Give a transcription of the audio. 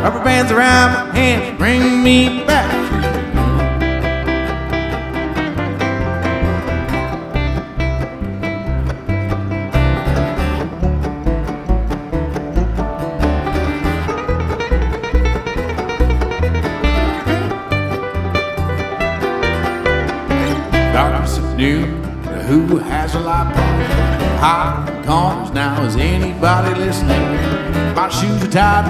Rubber bands around my hands bring me back to you. Darkness of noon, who has a light bulb? Hot corners now, is anybody listening? My shoes are tied